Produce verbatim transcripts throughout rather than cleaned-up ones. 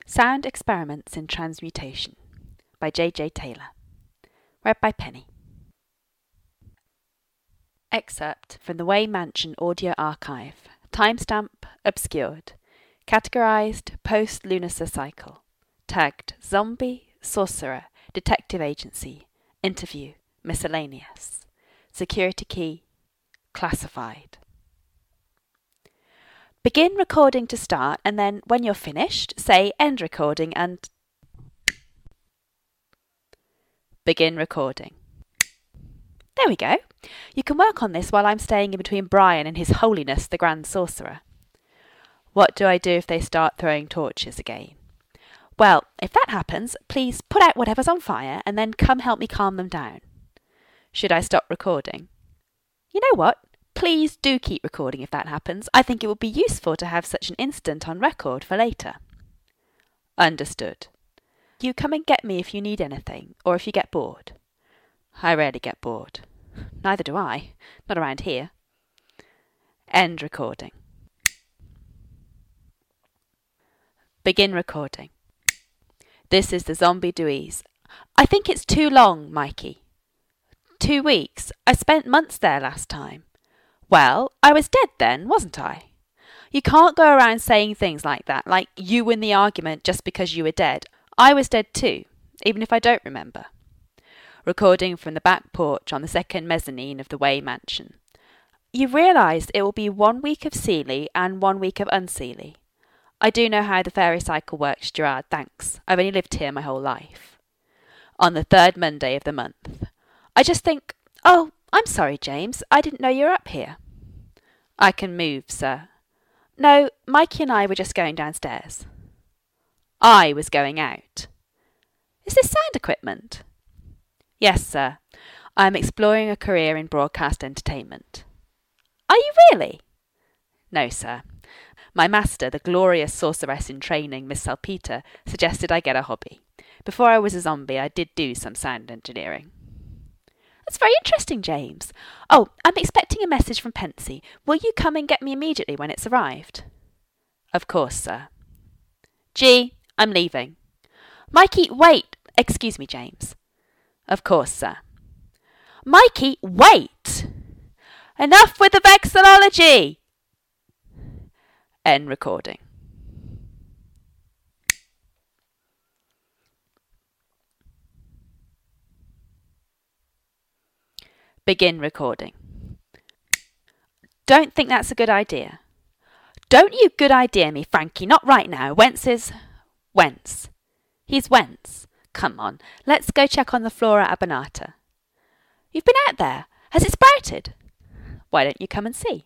Sound Experiments in Transmutation by J J Taylor. Read by Penny. Excerpt from the Way Mansion audio archive. Timestamp obscured. Categorized post-lunar cycle. Tagged Zombie, Sorcerer, Detective Agency, Interview, Miscellaneous. Security key, classified. Begin recording to start, and then when you're finished, say end recording and begin recording. There we go. You can work on this while I'm staying in between Brian and His Holiness the Grand Sorcerer. What do I do if they start throwing torches again? Well, if that happens, please put out whatever's on fire and then come help me calm them down. Should I stop recording? You know what? Please do keep recording if that happens. I think it would be useful to have such an incident on record for later. Understood. You come and get me if you need anything, or if you get bored. I rarely get bored. Neither do I. Not around here. End recording. Begin recording. This is the Zombie Dewey's. I think it's too long, Mikey. Two weeks. I spent months there last time. Well, I was dead then, wasn't I? You can't go around saying things like that, like you win the argument just because you were dead. I was dead too, even if I don't remember. Recording from the back porch on the second mezzanine of the Way Mansion. You realise it will be one week of Seelie and one week of Unseelie. I do know how the fairy cycle works, Gerard, thanks. I've only lived here my whole life. On the third Monday of the month. I just think, oh, I'm sorry, James, I didn't know you were up here. I can move, sir. No, Mikey and I were just going downstairs. I was going out. Is this sound equipment? Yes, sir. I am exploring a career in broadcast entertainment. Are you really? No, sir. My master, the glorious sorceress in training, Miss Salpeter, suggested I get a hobby. Before I was a zombie, I did do some sound engineering. That's very interesting, James. Oh, I'm expecting a message from Pensy. Will you come and get me immediately when it's arrived? Of course, sir. Gee, I'm leaving. Mikey, wait. Excuse me, James. Of course, sir. Mikey, wait. Enough with the vexillology. End recording. Begin recording. Don't think that's a good idea. Don't you good idea me, Frankie, not right now. Whence is... Whence? He's whence. Come on, let's go check on the flora abonata. You've been out there. Has it sprouted? Why don't you come and see?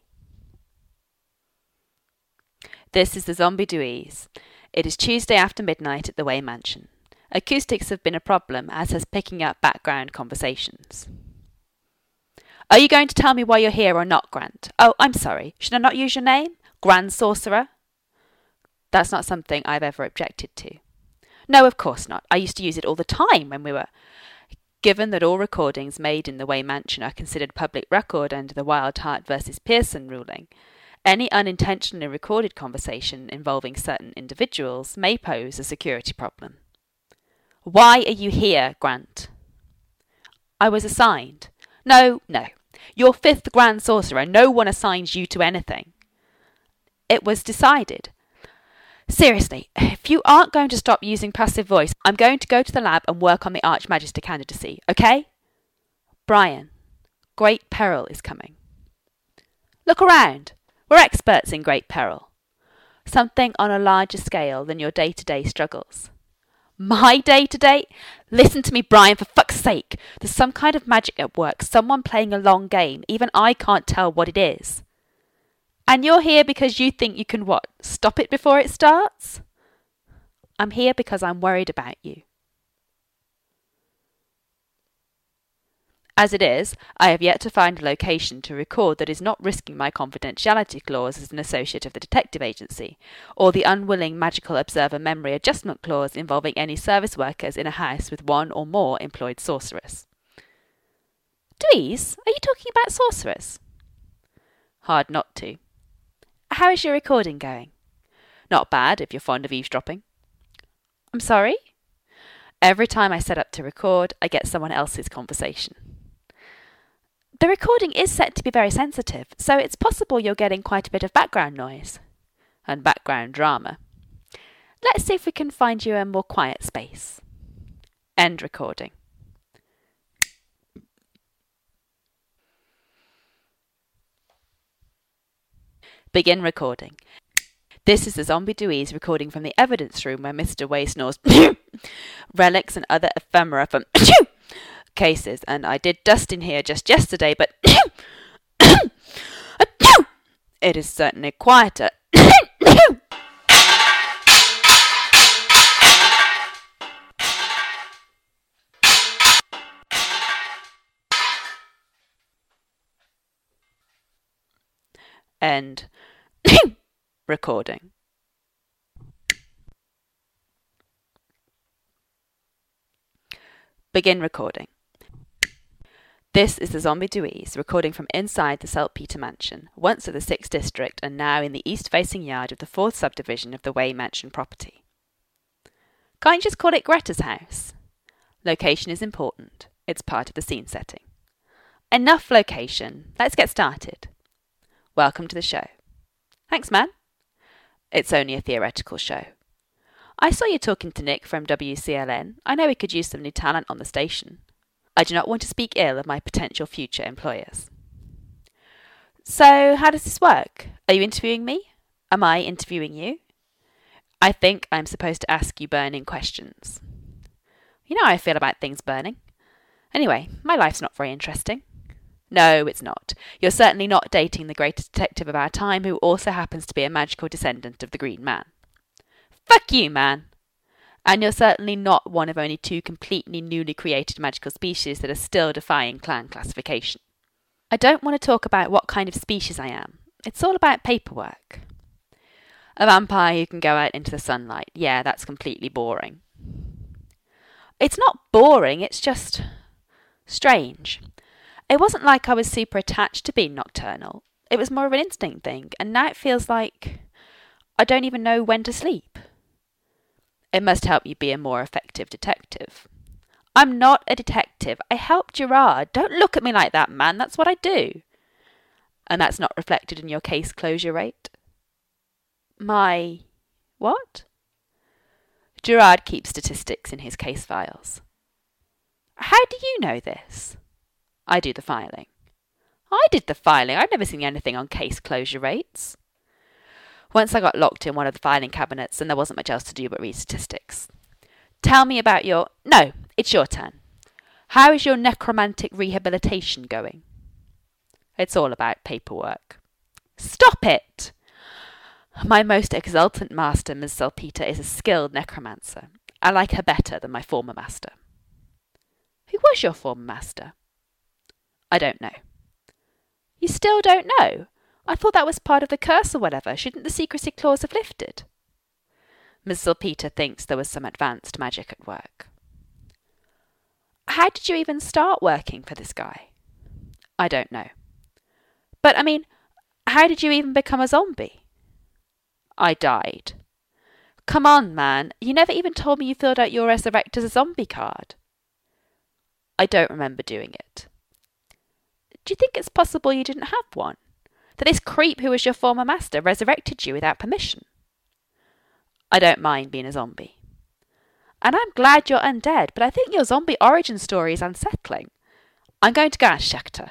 This is the Zombie Dewey's. It is Tuesday after midnight at the Way Mansion. Acoustics have been a problem, as has picking up background conversations. Are you going to tell me why you're here or not, Grant? Oh, I'm sorry. Should I not use your name? Grand Sorcerer? That's not something I've ever objected to. No, of course not. I used to use it all the time when we were... Given that all recordings made in the Way Mansion are considered public record under the Wild Heart versus Pearson ruling, any unintentionally recorded conversation involving certain individuals may pose a security problem. Why are you here, Grant? I was assigned. No, no. You're fifth Grand Sorcerer. No one assigns you to anything. It was decided. Seriously, if you aren't going to stop using passive voice, I'm going to go to the lab and work on the Archmagister candidacy, okay? Brian, great peril is coming. Look around. We're experts in great peril. Something on a larger scale than your day-to-day struggles. My day-to-day? Listen to me, Brian, for fuck's sake. There's some kind of magic at work, someone playing a long game. Even I can't tell what it is. And you're here because you think you can what? Stop it before it starts? I'm here because I'm worried about you. As it is, I have yet to find a location to record that is not risking my confidentiality clause as an associate of the detective agency, or the unwilling magical observer memory adjustment clause involving any service workers in a house with one or more employed sorcerers. Dweez, are you talking about sorcerers? Hard not to. How is your recording going? Not bad, if you're fond of eavesdropping. I'm sorry? Every time I set up to record, I get someone else's conversation. The recording is set to be very sensitive, so it's possible you're getting quite a bit of background noise and background drama. Let's see if we can find you a more quiet space. End recording. Begin recording. This is the Zombie Dooise recording from the evidence room where Mister Way snores relics and other ephemera from cases, and I did dust in here just yesterday, but it is certainly quieter. End recording. Begin recording. This is the Zombie Dooise recording from inside the Saltpeter Mansion, once of the sixth District and now in the east-facing yard of the fourth subdivision of the Way Mansion property. Can't you just call it Greta's house? Location is important. It's part of the scene setting. Enough location. Let's get started. Welcome to the show. Thanks, man. It's only a theoretical show. I saw you talking to Nick from W C L N. I know we could use some new talent on the station. I do not want to speak ill of my potential future employers. So, how does this work? Are you interviewing me? Am I interviewing you? I think I'm supposed to ask you burning questions. You know how I feel about things burning. Anyway, my life's not very interesting. No, it's not. You're certainly not dating the greatest detective of our time who also happens to be a magical descendant of the Green Man. Fuck you, man! And you're certainly not one of only two completely newly created magical species that are still defying clan classification. I don't want to talk about what kind of species I am. It's all about paperwork. A vampire who can go out into the sunlight. Yeah, that's completely boring. It's not boring, it's just strange. It wasn't like I was super attached to being nocturnal. It was more of an instinct thing, and now it feels like I don't even know when to sleep. It must help you be a more effective detective. I'm not a detective. I help Gerard. Don't look at me like that, man. That's what I do. And that's not reflected in your case closure rate? My... what? Gerard keeps statistics in his case files. How do you know this? I do the filing. I did the filing. I've never seen anything on case closure rates. Once I got locked in one of the filing cabinets and there wasn't much else to do but read statistics. Tell me about your... No, it's your turn. How is your necromantic rehabilitation going? It's all about paperwork. Stop it! My most exultant master, Miss Saltpeter, is a skilled necromancer. I like her better than my former master. Who was your former master? I don't know. You still don't know? I thought that was part of the curse or whatever. Shouldn't the secrecy clause have lifted? Miss Saltpeter thinks there was some advanced magic at work. How did you even start working for this guy? I don't know. But, I mean, how did you even become a zombie? I died. Come on, man. You never even told me you filled out your Resurrect as a zombie card. I don't remember doing it. Do you think it's possible you didn't have one? That this creep who was your former master resurrected you without permission? I don't mind being a zombie. And I'm glad you're undead, but I think your zombie origin story is unsettling. I'm going to go ask Schechter.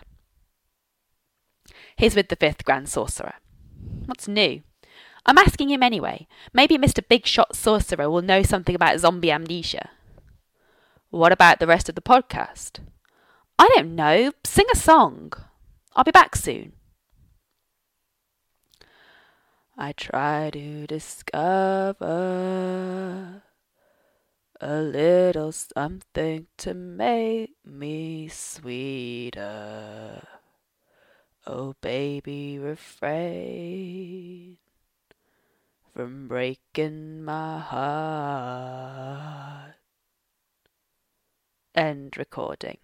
He's with the fifth Grand Sorcerer. What's new? I'm asking him anyway. Maybe Mister Big Shot Sorcerer will know something about zombie amnesia. What about the rest of the podcast? I don't know. Sing a song. I'll be back soon. I try to discover a little something to make me sweeter. Oh, baby, refrain from breaking my heart. End recording.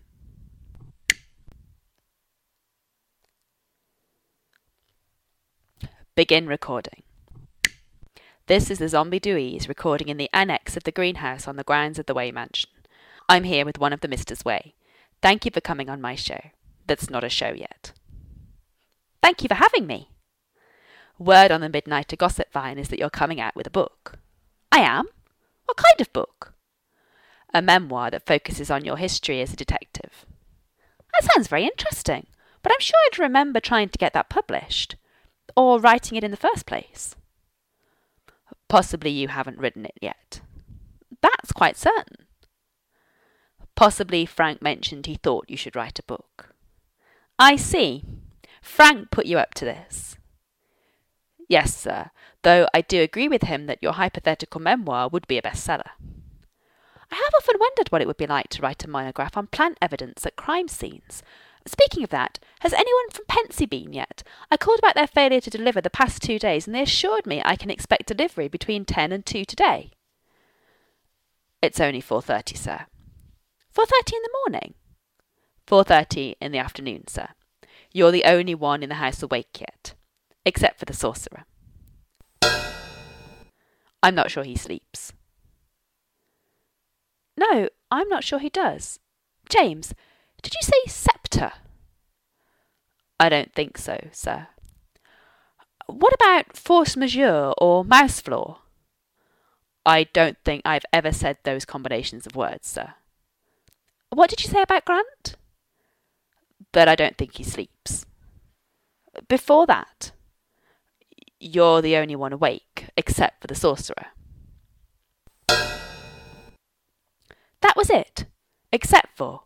Begin recording. This is the Zombie Dooeys recording in the annex of the greenhouse on the grounds of the Way Mansion. I'm here with one of the Misters Way. Thank you for coming on my show. That's not a show yet. Thank you for having me. Word on the Midnighter Gossip Vine is that you're coming out with a book. I am? What kind of book? A memoir that focuses on your history as a detective. That sounds very interesting, but I'm sure I'd remember trying to get that published. Or writing it in the first place. Possibly you haven't written it yet. That's quite certain. Possibly Frank mentioned he thought you should write a book. I see. Frank put you up to this. Yes, sir, though I do agree with him that your hypothetical memoir would be a bestseller. I have often wondered what it would be like to write a monograph on plant evidence at crime scenes. Speaking of that, has anyone from Pensy been yet? I called about their failure to deliver the past two days, and they assured me I can expect delivery between ten and two today. It's only four thirty, sir. four thirty in the morning? four thirty in the afternoon, sir. You're the only one in the house awake yet, except for the sorcerer. I'm not sure he sleeps. No, I'm not sure he does. James, did you say sceptre? I don't think so, sir. What about force majeure or mouse floor? I don't think I've ever said those combinations of words, sir. What did you say about Grant? That I don't think he sleeps. Before that, you're the only one awake, except for the sorcerer. That was it, except for...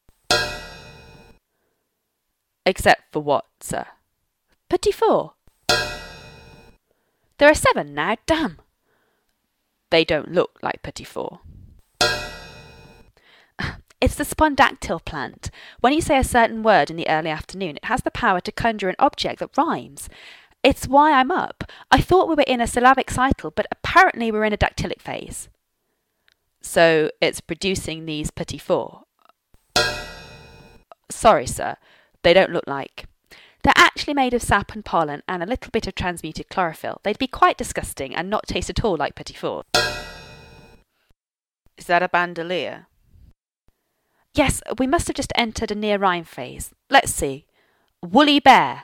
Except for what, sir? Petit four. There are seven now, damn. They don't look like petit four. It's the spondactyl plant. When you say a certain word in the early afternoon, it has the power to conjure an object that rhymes. It's why I'm up. I thought we were in a syllabic cycle, but apparently we're in a dactylic phase. So it's producing these petit four. Sorry, sir. They don't look like... They're actually made of sap and pollen and a little bit of transmuted chlorophyll. They'd be quite disgusting and not taste at all like petit four. Is that a bandolier? Yes, we must have just entered a near rhyme phase. Let's see. Woolly bear.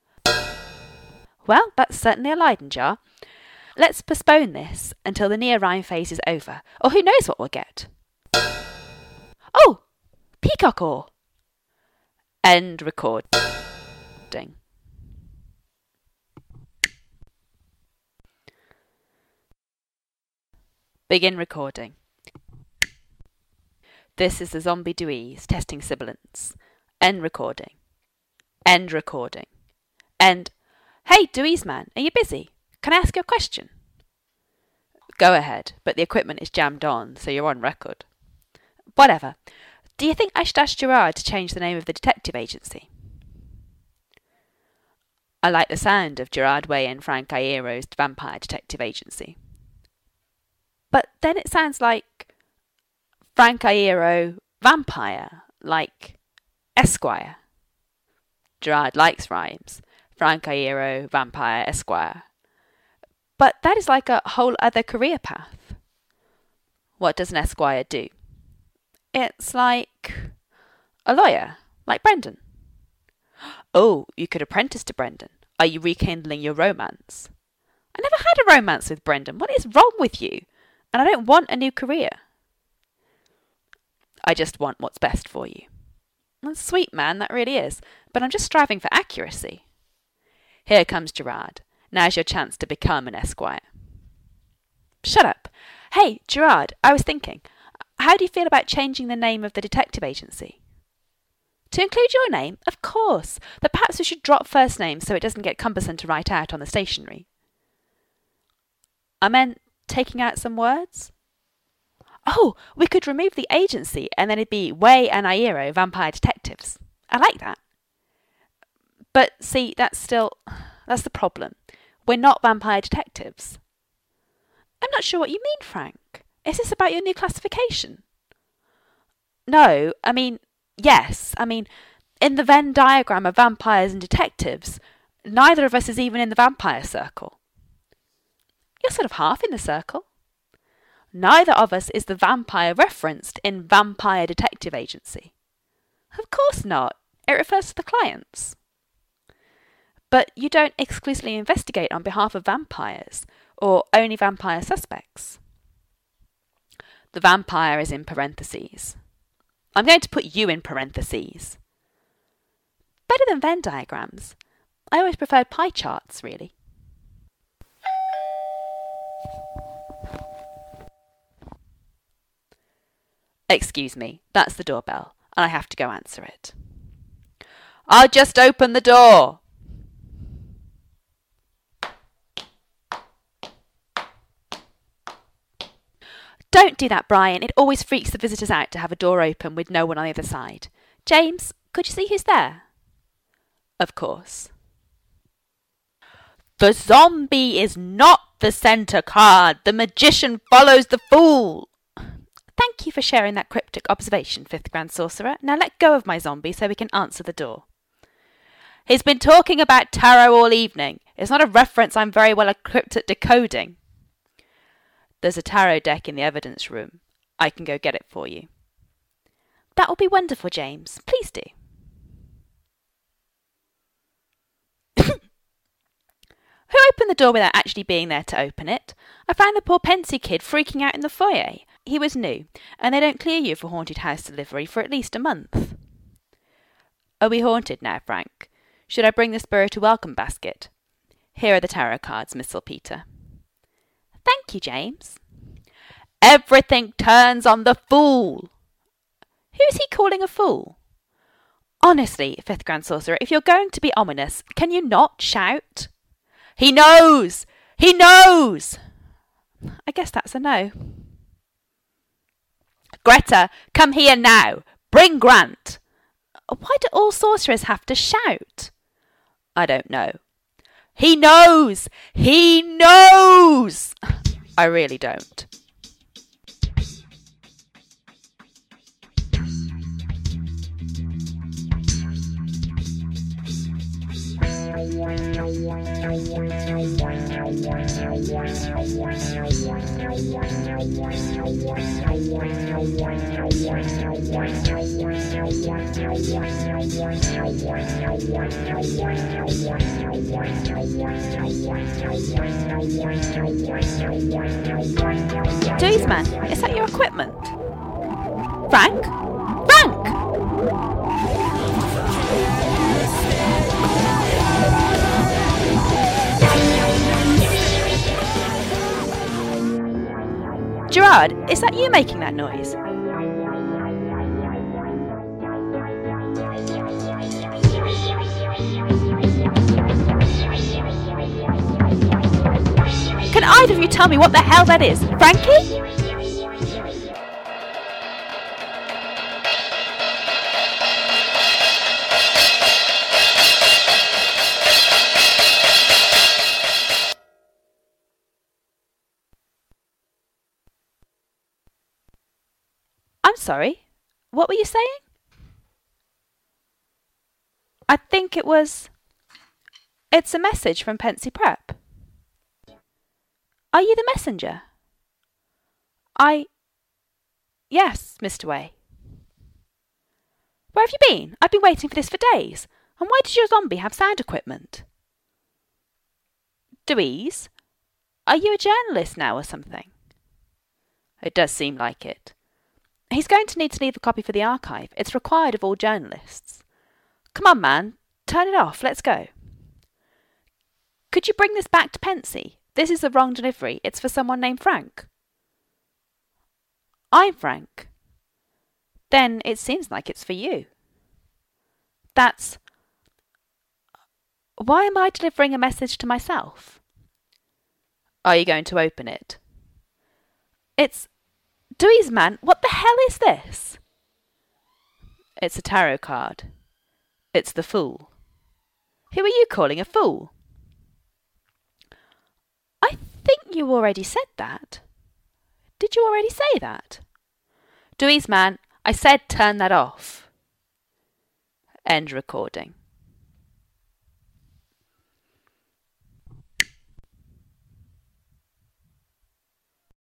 Well, that's certainly a Leyden jar. Let's postpone this until the near rhyme phase is over, or who knows what we'll get. Oh! Peacock oar! End recording. Begin recording. This is the Zombie Dooeys testing sibilance. End recording. End recording. End. Hey, Dooeys man, are you busy? Can I ask you a question? Go ahead, but the equipment is jammed on, so you're on record. Whatever. Do you think I should ask Gerard to change the name of the detective agency? I like the sound of Gerard Way and Frank Iero's vampire detective agency. But then it sounds like Frank Iero vampire, like Esquire. Gerard likes rhymes. Frank Iero vampire Esquire. But that is like a whole other career path. What does an Esquire do? It's like a lawyer, like Brendan. Oh, you could apprentice to Brendan. Are you rekindling your romance? I never had a romance with Brendan. What is wrong with you? And I don't want a new career. I just want what's best for you. That's sweet, man, that really is. But I'm just striving for accuracy. Here comes Gerard. Now's your chance to become an Esquire. Shut up. Hey, Gerard, I was thinking, how do you feel about changing the name of the detective agency? To include your name? Of course. But perhaps we should drop first names so it doesn't get cumbersome to write out on the stationery. I meant taking out some words. Oh, we could remove the agency and then it'd be Way and Iero Vampire Detectives. I like that. But see, that's still... that's the problem. We're not vampire detectives. I'm not sure what you mean, Frank. Is this about your new classification? No, I mean, yes. I mean, in the Venn diagram of vampires and detectives, neither of us is even in the vampire circle. You're sort of half in the circle. Neither of us is the vampire referenced in Vampire Detective Agency. Of course not. It refers to the clients. But you don't exclusively investigate on behalf of vampires, or only vampire suspects. The vampire is in parentheses. I'm going to put you in parentheses. Better than Venn diagrams. I always preferred pie charts, really. Excuse me, that's the doorbell, and I have to go answer it. I'll just open the door. Don't do that, Brian. It always freaks the visitors out to have a door open with no one on the other side. James, could you see who's there? Of course. The zombie is not the centre card. The magician follows the fool. Thank you for sharing that cryptic observation, Fifth Grand Sorcerer. Now let go of my zombie so we can answer the door. He's been talking about tarot all evening. It's not a reference I'm very well equipped at decoding. There's a tarot deck in the evidence room. I can go get it for you. That will be wonderful, James. Please do. Who opened the door without actually being there to open it? I found the poor Pensy kid freaking out in the foyer. He was new, and they don't clear you for haunted house delivery for at least a month. Are we haunted now, Frank? Should I bring the spirit a welcome basket? Here are the tarot cards, Miss Salpeter. Thank you, James. Everything turns on the fool. Who's he calling a fool? Honestly, Fifth Grand Sorcerer, if you're going to be ominous, can you not shout? He knows! He knows! I guess that's a no. Greta, come here now. Bring Grant. Why do all sorcerers have to shout? I don't know. He knows! He knows! I really don't. Jeez, man, is that your equipment? Frank? Frank! Gerard, is that you making that noise? Can either of you tell me what the hell that is? Frankie? I'm sorry, what were you saying? I think it was... It's a message from Pensy Prep. Are you the messenger? I... Yes, Mister Way. Where have you been? I've been waiting for this for days. And why does your zombie have sound equipment? Dewey's? Are you a journalist now or something? It does seem like it. He's going to need to leave a copy for the archive. It's required of all journalists. Come on, man. Turn it off. Let's go. Could you bring this back to Pensy? This is the wrong delivery. It's for someone named Frank. I'm Frank. Then it seems like it's for you. That's... Why am I delivering a message to myself? Are you going to open it? It's... Dewey's, man, what the hell is this? It's a tarot card. It's the Fool. Who are you calling a fool? I think you already said that. Did you already say that? Dewey's, man, I said turn that off. End recording.